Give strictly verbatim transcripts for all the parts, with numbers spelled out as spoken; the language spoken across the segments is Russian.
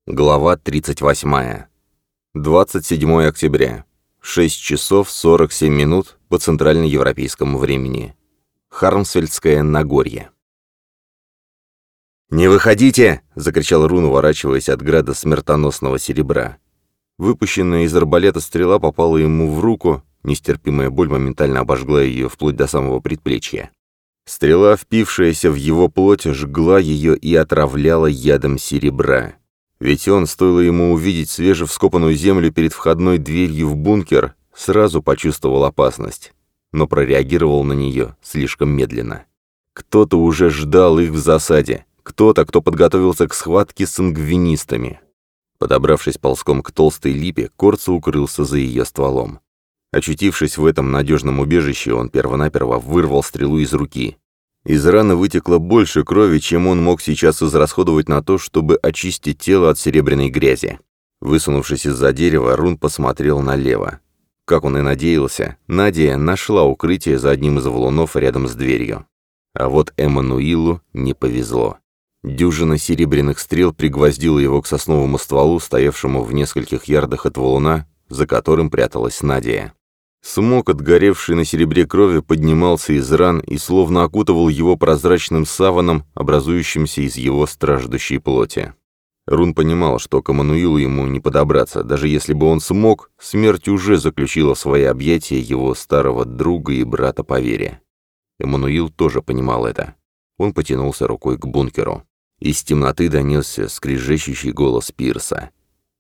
Глава тридцать восьмая. двадцать седьмое октября. шесть часов сорок семь минут по центральноевропейскому времени. Хармсфельдское Нагорье. «Не выходите!» — закричал Рун, уворачиваясь от града смертоносного серебра. Выпущенная из арбалета стрела попала ему в руку, нестерпимая боль моментально обожгла ее вплоть до самого предплечья. Стрела, впившаяся в его плоть, жгла ее и отравляла ядом серебра. Ведь он, стоило ему увидеть свежевскопанную землю перед входной дверью в бункер, сразу почувствовал опасность, но прореагировал на нее слишком медленно. Кто-то уже ждал их в засаде, кто-то, кто подготовился к схватке с сангвинистами. Подобравшись ползком к толстой липе, Корцо укрылся за ее стволом. Очутившись в этом надежном убежище, он первонаперво вырвал стрелу из руки. Из раны вытекло больше крови, чем он мог сейчас израсходовать на то, чтобы очистить тело от серебряной грязи. Высунувшись из-за дерева, Рун посмотрел налево. Как он и надеялся, Надя нашла укрытие за одним из валунов рядом с дверью. А вот Эммануилу не повезло. Дюжина серебряных стрел пригвоздила его к сосновому стволу, стоявшему в нескольких ярдах от валуна, за которым пряталась Надя. Смог, отгоревший на серебре крови, поднимался из ран и словно окутывал его прозрачным саваном, образующимся из его страждущей плоти. Рун понимал, что к Эммануилу ему не подобраться. Даже если бы он смог, смерть уже заключила в свои объятия его старого друга и брата по вере. Эммануил тоже понимал это. Он потянулся рукой к бункеру. Из темноты донесся скрежещущий голос Пирса.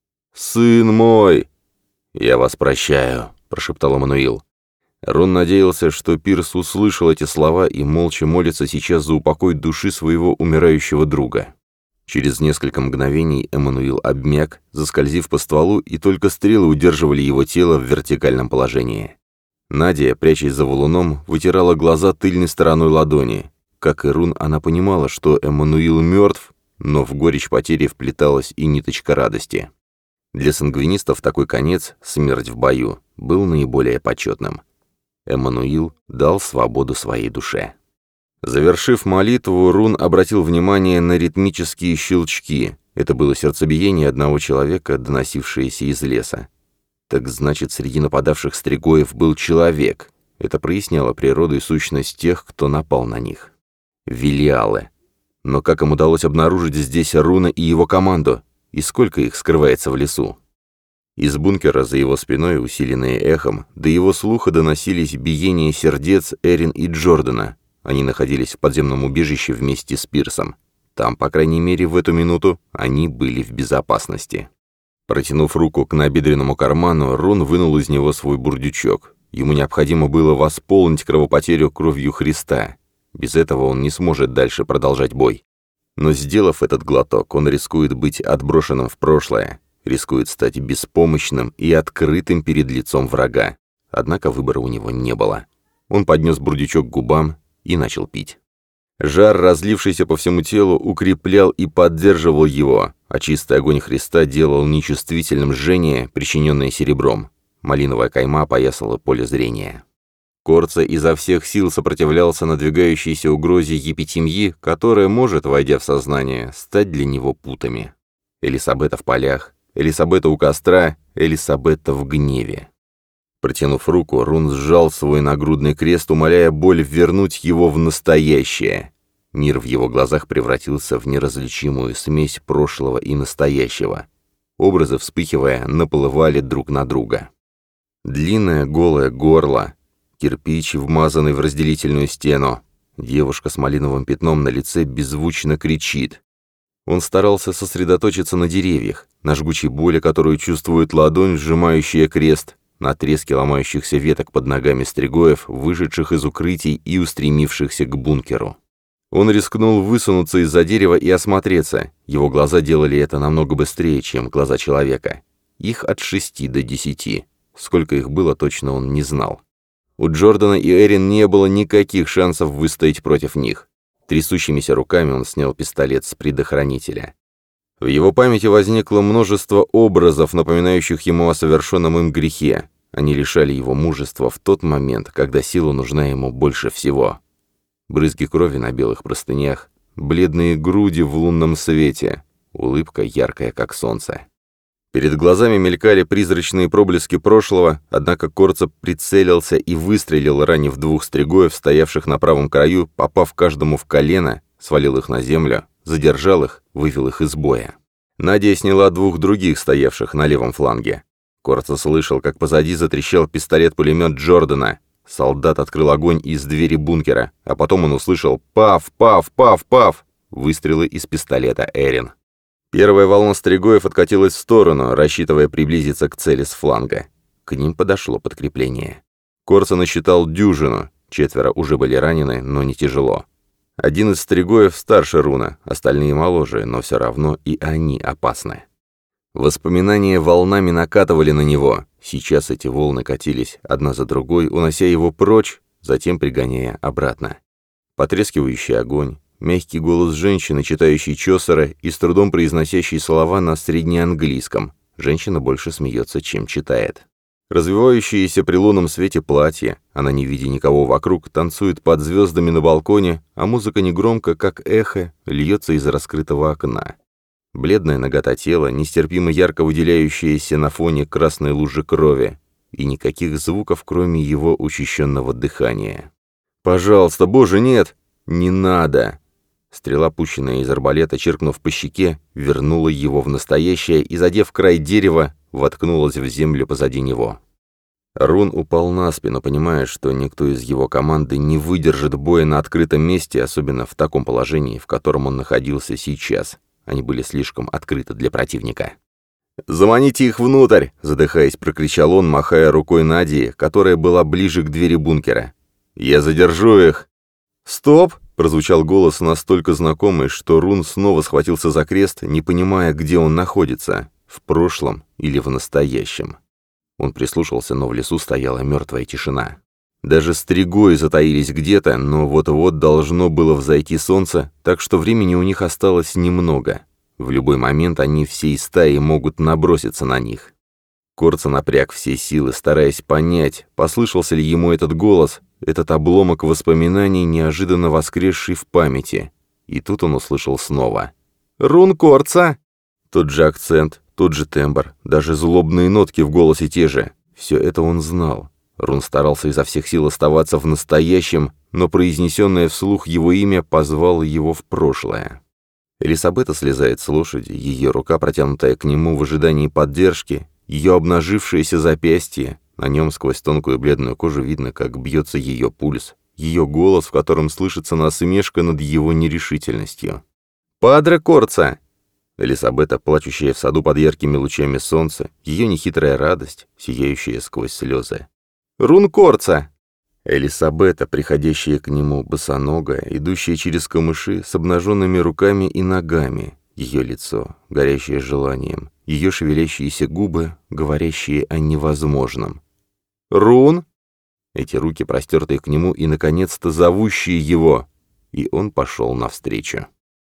«Сын мой! Я вас прощаю!» — прошептал Эммануил. Рон надеялся, что Пирс услышал эти слова и молча молится сейчас за упокой души своего умирающего друга. Через несколько мгновений Эммануил обмяк, заскользив по стволу, и только стрелы удерживали его тело в вертикальном положении. Надя, прячась за валуном, вытирала глаза тыльной стороной ладони. Как и Рун, она понимала, что Эммануил мертв, но в горечь потери вплеталась и ниточка радости. Для сангвинистов такой конец, смерть в бою, был наиболее почетным. Эммануил дал свободу своей душе. Завершив молитву, Рун обратил внимание на ритмические щелчки. Это было сердцебиение одного человека, доносившееся из леса. Так значит, среди нападавших стригоев был человек. Это проясняло природу и сущность тех, кто напал на них. Велиалы. Но как им удалось обнаружить здесь Руна и его команду? И сколько их скрывается в лесу? Из бункера за его спиной, усиленные эхом, до его слуха доносились биения сердец Эрин и Джордана. Они находились в подземном убежище вместе с Пирсом. Там, по крайней мере, в эту минуту они были в безопасности. Протянув руку к набедренному карману, Рун вынул из него свой бурдючок. Ему необходимо было восполнить кровопотерю кровью Христа. Без этого он не сможет дальше продолжать бой. Но сделав этот глоток, он рискует быть отброшенным в прошлое, рискует стать беспомощным и открытым перед лицом врага. Однако выбора у него не было. Он поднес бурдючок к губам и начал пить. Жар, разлившийся по всему телу, укреплял и поддерживал его, а чистый огонь Христа делал нечувствительным жжение, причиненное серебром. Малиновая кайма опоясала поле зрения. Корцо изо всех сил сопротивлялся надвигающейся угрозе епитемьи, которая может, войдя в сознание, стать для него путами. Элисабета в полях, Элисабета у костра, Элисабета в гневе. Протянув руку, Рун сжал свой нагрудный крест, умоляя боль вернуть его в настоящее. Мир в его глазах превратился в неразличимую смесь прошлого и настоящего. Образы, вспыхивая, наплывали друг на друга. Длинное голое горло, кирпич, вмазанный в разделительную стену. Девушка с малиновым пятном на лице беззвучно кричит. Он старался сосредоточиться на деревьях, на жгучей боли, которую чувствует ладонь, сжимающая крест, на треске ломающихся веток под ногами стригоев, вышедших из укрытий и устремившихся к бункеру. Он рискнул высунуться из-за дерева и осмотреться. Его глаза делали это намного быстрее, чем глаза человека. Их от шести до десяти. Сколько их было, точно он не знал. У Джордана и Эрин не было никаких шансов выстоять против них. Трясущимися руками он снял пистолет с предохранителя. В его памяти возникло множество образов, напоминающих ему о совершенном им грехе. Они лишали его мужества в тот момент, когда сила нужна ему больше всего. Брызги крови на белых простынях, бледные груди в лунном свете. улыбка яркая, как солнце. Перед глазами мелькали призрачные проблески прошлого, однако Корца прицелился и выстрелил, ранив двух стригоев, стоявших на правом краю, попав каждому в колено, свалил их на землю, задержал их, вывел их из боя. Надя сняла двух других, стоявших на левом фланге. Корца слышал, как позади затрещал пистолет-пулемет Джордана. Солдат открыл огонь из двери бункера, а потом он услышал «Пав! Пав! Пав! Пав!» выстрелы из пистолета Эрин. Первая волна стригоев откатилась в сторону, рассчитывая приблизиться к цели с фланга. К ним подошло подкрепление. Корца насчитал дюжину, четверо уже были ранены, но не тяжело. Один из стригоев старше Руна, остальные моложе, но все равно и они опасны. Воспоминания волнами накатывали на него. Сейчас эти волны катились одна за другой, унося его прочь, затем пригоняя обратно. Потрескивающий огонь, мягкий голос женщины, читающей Чосера и с трудом произносящей слова на среднеанглийском. Женщина больше смеется, чем читает. Развивающееся при лунном свете платье, она, не видя никого вокруг, танцует под звездами на балконе, а музыка негромко, как эхо, льется из раскрытого окна. Бледная нагота тела, нестерпимо ярко выделяющаяся на фоне красной лужи крови, и никаких звуков, кроме его учащенного дыхания. «Пожалуйста, Боже, нет! Не надо!» Стрела, пущенная из арбалета, чиркнув по щеке, вернула его в настоящее и, задев край дерева, воткнулась в землю позади него. Рун упал на спину, понимая, что никто из его команды не выдержит боя на открытом месте, особенно в таком положении, в котором он находился сейчас. Они были слишком открыты для противника. «Заманите их внутрь!» — задыхаясь, прокричал он, махая рукой Нади, которая была ближе к двери бункера. «Я задержу их!» «Стоп!» — прозвучал голос настолько знакомый, что Рун снова схватился за крест, не понимая, где он находится — в прошлом или в настоящем. Он прислушался, но в лесу стояла мертвая тишина. Даже стригои затаились где-то, но вот-вот должно было взойти солнце, так что времени у них осталось немного. В любой момент они всей стаей могут наброситься на них. Корца напряг все силы, стараясь понять, послышался ли ему этот голос, этот обломок воспоминаний, неожиданно воскресший в памяти. И тут он услышал снова. «Рун Корца!» Тот же акцент, тот же тембр, даже злобные нотки в голосе те же. Все это он знал. Рун старался изо всех сил оставаться в настоящем, но произнесенное вслух его имя позвало его в прошлое. Элисабета слезает с лошади, ее рука, протянутая к нему в ожидании поддержки, ее обнажившееся запястье, на нем сквозь тонкую бледную кожу видно, как бьется ее пульс, ее голос, в котором слышится насмешка над его нерешительностью. «Падре Корца!» Элисабета, плачущая в саду под яркими лучами солнца, ее нехитрая радость, сияющая сквозь слезы. «Рун Корца!» Элисабета, приходящая к нему босоногая, идущая через камыши с обнаженными руками и ногами, ее лицо, горящее желанием, ее шевелящиеся губы, говорящие о невозможном. «Рун!» Эти руки, простертые к нему и, наконец-то, зовущие его, и он пошел навстречу.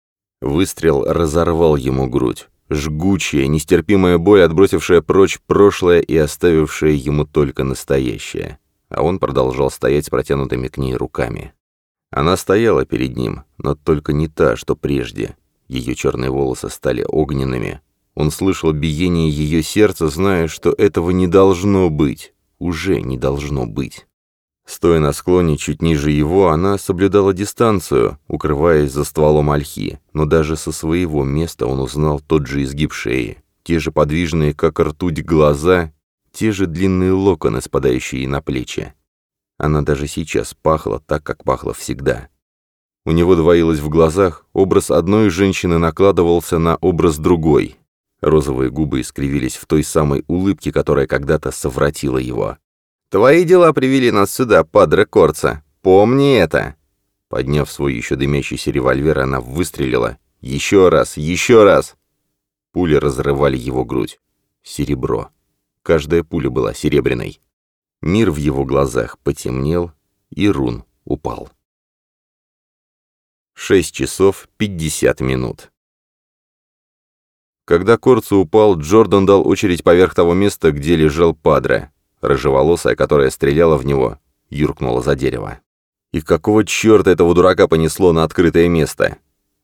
Выстрел разорвал ему грудь. Жгучая, нестерпимая боль, отбросившая прочь прошлое и оставившая ему только настоящее. А он продолжал стоять с протянутыми к ней руками. Она стояла перед ним, но только не та, что прежде. Ее черные волосы стали огненными. Он слышал биение ее сердца, зная, что этого не должно быть. Уже не должно быть. Стоя на склоне чуть ниже его, она соблюдала дистанцию, укрываясь за стволом ольхи, но даже со своего места он узнал тот же изгиб шеи, те же подвижные, как ртуть, глаза, те же длинные локоны, спадающие на плечи. Она даже сейчас пахла так, как пахла всегда. У него двоилось в глазах, образ одной женщины накладывался на образ другой. Розовые губы искривились в той самой улыбке, которая когда-то совратила его. «Твои дела привели нас сюда, падре Корца. Помни это!» Подняв свой еще дымящийся револьвер, она выстрелила. «Еще раз! Еще раз!» Пули разрывали его грудь. Серебро. Каждая пуля была серебряной. Мир в его глазах потемнел, и Рун упал. Шесть часов пятьдесят минут. Когда Корца упал, Джордан дал очередь поверх того места, где лежал падре. Рыжеволосая, которая стреляла в него, юркнула за дерево. И какого черта этого дурака понесло на открытое место?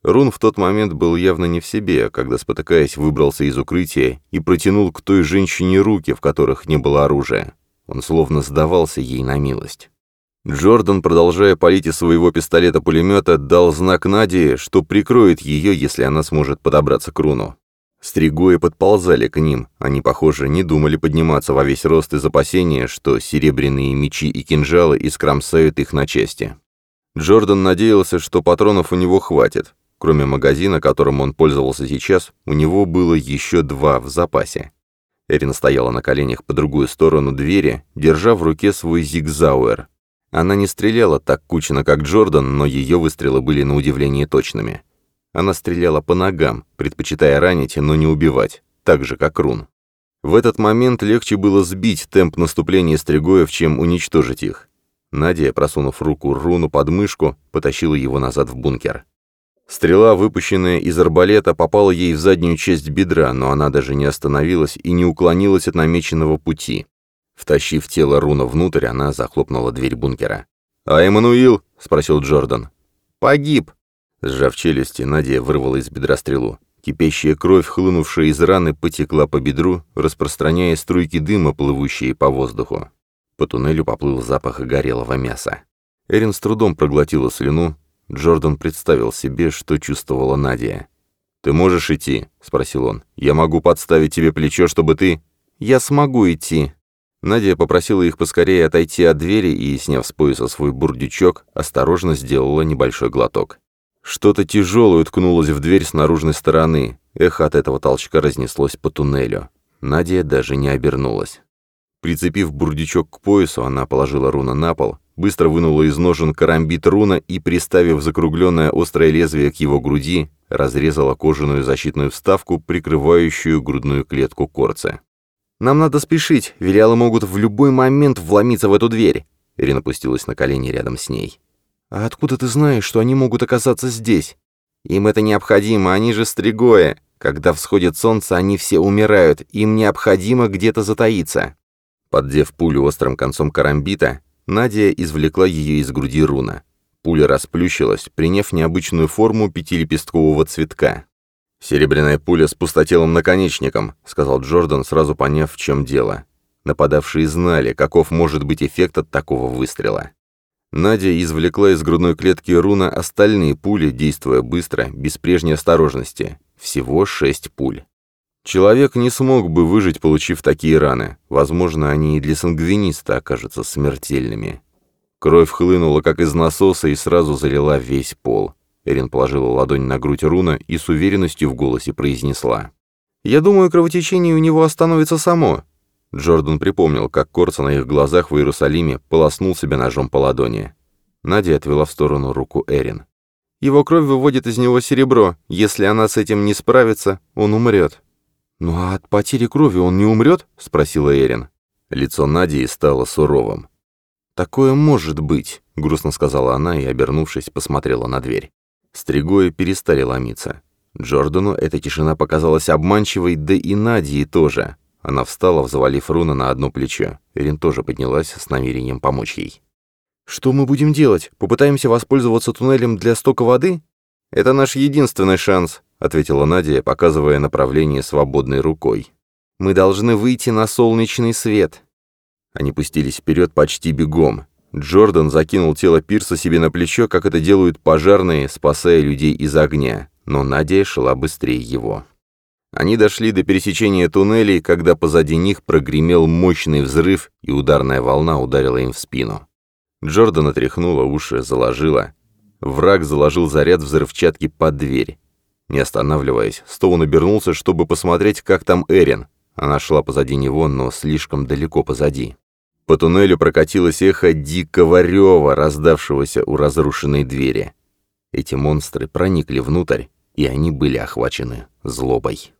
Рун в тот момент был явно не в себе, когда, спотыкаясь, выбрался из укрытия и протянул к той женщине руки, в которых не было оружия. Он словно сдавался ей на милость. Джордан, продолжая палить из своего пистолета-пулемета, дал знак Наде, что прикроет ее, если она сможет подобраться к Руну. Стригои подползали к ним, они, похоже, не думали подниматься во весь рост из опасения, что серебряные мечи и кинжалы искромсают их на части. Джордан надеялся, что патронов у него хватит. Кроме магазина, которым он пользовался сейчас, у него было еще два в запасе. Эрин стояла на коленях по другую сторону двери, держа в руке свой зигзауэр. Она не стреляла так кучно, как Джордан, но ее выстрелы были на удивление точными. Она стреляла по ногам, предпочитая ранить, но не убивать, так же, как Рун. В этот момент легче было сбить темп наступления стригоев, чем уничтожить их. Надя, просунув руку Руну под мышку, потащила его назад в бункер. Стрела, выпущенная из арбалета, попала ей в заднюю часть бедра, но она даже не остановилась и не уклонилась от намеченного пути. Втащив тело Руна внутрь, она захлопнула дверь бункера. «А Эммануил?» — спросил Джордан. «Погиб!» Сжав челюсти, Надя вырвала из бедра стрелу. Кипящая кровь, хлынувшая из раны, потекла по бедру, распространяя струйки дыма, плывущие по воздуху. По туннелю поплыл запах горелого мяса. Эрин с трудом проглотила слюну. Джордан представил себе, что чувствовала Надя. «Ты можешь идти?» — спросил он. «Я могу подставить тебе плечо, чтобы ты...» «Я смогу идти». Надя попросила их поскорее отойти от двери и, сняв с пояса свой бурдючок, осторожно сделала небольшой глоток. Что-то тяжелое уткнулось в дверь с наружной стороны. Эхо от этого толчка разнеслось по туннелю. Надя даже не обернулась. Прицепив бурдючок к поясу, она положила Руна на пол, быстро вынула из ножен карамбит Руна и, приставив закругленное острое лезвие к его груди, разрезала кожаную защитную вставку, прикрывающую грудную клетку Корца. «Нам надо спешить, Велиалы могут в любой момент вломиться в эту дверь!» Эрин опустилась на колени рядом с ней. «А откуда ты знаешь, что они могут оказаться здесь?» «Им это необходимо, они же стригои. Когда всходит солнце, они все умирают, им необходимо где-то затаиться». Поддев пулю острым концом карамбита, Надя извлекла ее из груди Руна. Пуля расплющилась, приняв необычную форму пятилепесткового цветка. «Серебряная пуля с пустотелым наконечником», — сказал Джордан, сразу поняв, в чем дело. Нападавшие знали, каков может быть эффект от такого выстрела. Надя извлекла из грудной клетки Руна остальные пули, действуя быстро, без прежней осторожности. Всего шесть пуль. Человек не смог бы выжить, получив такие раны. Возможно, они и для сангвиниста окажутся смертельными. Кровь хлынула, как из насоса, и сразу залила весь пол. Эрин положила ладонь на грудь Руна и с уверенностью в голосе произнесла: «Я думаю, кровотечение у него остановится само». Джордан припомнил, как Корца на их глазах в Иерусалиме полоснул себя ножом по ладони. Надя отвела в сторону руку Эрин. «Его кровь выводит из него серебро. Если она с этим не справится, он умрет». «Ну а от потери крови он не умрет?» — спросила Эрин. Лицо Нади стало суровым. «Такое может быть», — грустно сказала она и, обернувшись, посмотрела на дверь. Стригои перестали ломиться. Джордану эта тишина показалась обманчивой, да и Надии тоже. Она встала, взвалив Руна на одно плечо. Эрин тоже поднялась с намерением помочь ей. «Что мы будем делать? Попытаемся воспользоваться туннелем для стока воды?» «Это наш единственный шанс», — ответила Надя, показывая направление свободной рукой. «Мы должны выйти на солнечный свет». Они пустились вперед почти бегом. Джордан закинул тело Пирса себе на плечо, как это делают пожарные, спасая людей из огня, но Надя шла быстрее его. Они дошли до пересечения туннелей, когда позади них прогремел мощный взрыв, и ударная волна ударила им в спину. Джордана тряхнула, уши заложила. Враг заложил заряд взрывчатки под дверь. Не останавливаясь, Стоун обернулся, чтобы посмотреть, как там Эрин. Она шла позади него, но слишком далеко позади. По туннелю прокатилось эхо дикого рева, раздавшегося у разрушенной двери. Эти монстры проникли внутрь, и они были охвачены злобой.